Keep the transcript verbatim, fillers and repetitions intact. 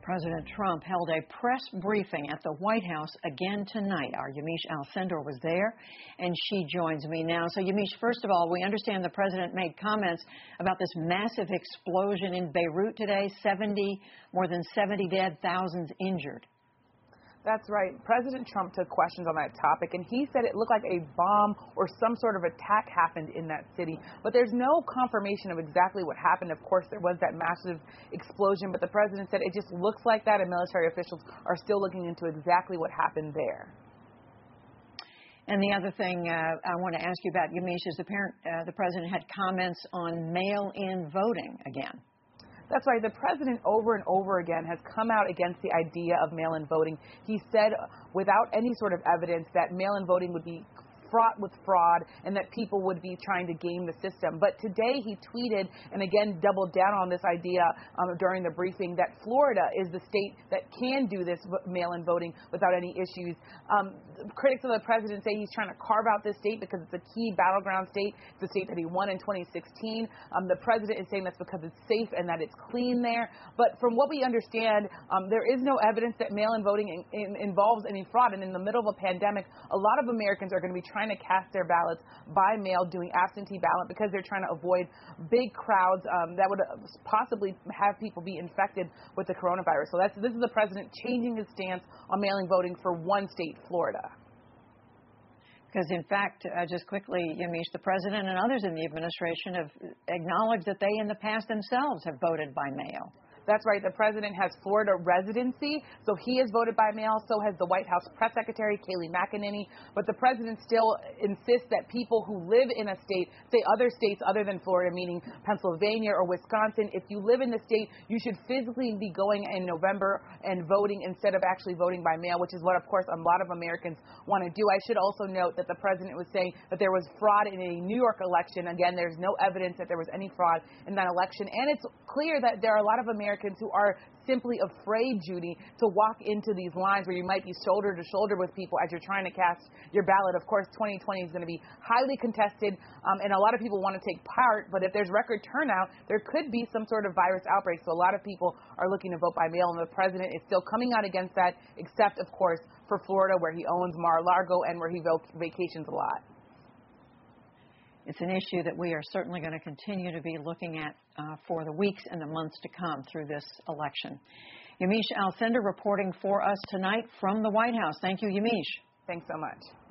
President Trump held a press briefing at the White House again tonight. Our Yamiche Alcindor was there, and she joins me now. So, Yamiche, first of all, we understand the president made comments about this massive explosion in Beirut today, seventy, more than seventy dead, thousands injured. That's right. President Trump took questions on that topic, and he said it looked like a bomb or some sort of attack happened in that city. But there's no confirmation of exactly what happened. Of course, there was that massive explosion, but the president said it just looks like that, and military officials are still looking into exactly what happened there. And the other thing uh, I want to ask you about, Yamiche, is the, parent, uh, the president had comments on mail-in voting again. That's right. The president over and over again has come out against the idea of mail-in voting. He said without any sort of evidence that mail-in voting would be fraught with fraud and that people would be trying to game the system. But today he tweeted and again doubled down on this idea um, during the briefing that Florida is the state that can do this mail-in voting without any issues. Um, critics of the president say he's trying to carve out this state because it's a key battleground state. It's a state that he won in twenty sixteen. Um, the president is saying that's because it's safe and that it's clean there. But from what we understand, um, there is no evidence that mail-in voting in, in, involves any fraud. And in the middle of a pandemic, a lot of Americans are going to be trying to cast their ballots by mail, doing absentee ballot, because they're trying to avoid big crowds um, that would possibly have people be infected with the coronavirus. So that's this is the president changing his stance on mailing voting for one state, Florida. Because, in fact, uh, just quickly, Yamiche, the president and others in the administration have acknowledged that they in the past themselves have voted by mail. That's right. The president has Florida residency, so he has voted by mail. So has the White House press secretary, Kayleigh McEnany. But the president still insists that people who live in a state, say other states other than Florida, meaning Pennsylvania or Wisconsin, if you live in the state, you should physically be going in November and voting instead of actually voting by mail, which is what, of course, a lot of Americans want to do. I should also note that the president was saying that there was fraud in a New York election. Again, there's no evidence that there was any fraud in that election. And it's clear that there are a lot of Americans who are simply afraid, Judy, to walk into these lines where you might be shoulder to shoulder with people as you're trying to cast your ballot. Of course, twenty twenty is going to be highly contested, um, and a lot of people want to take part, but if there's record turnout, there could be some sort of virus outbreak. So a lot of people are looking to vote by mail, and the president is still coming out against that, except, of course, for Florida, where he owns Mar-a-Lago and where he vac- vacations a lot. It's an issue that we are certainly going to continue to be looking at uh, for the weeks and the months to come through this election. Yamiche Alcindor reporting for us tonight from the White House. Thank you, Yamiche. Thanks so much.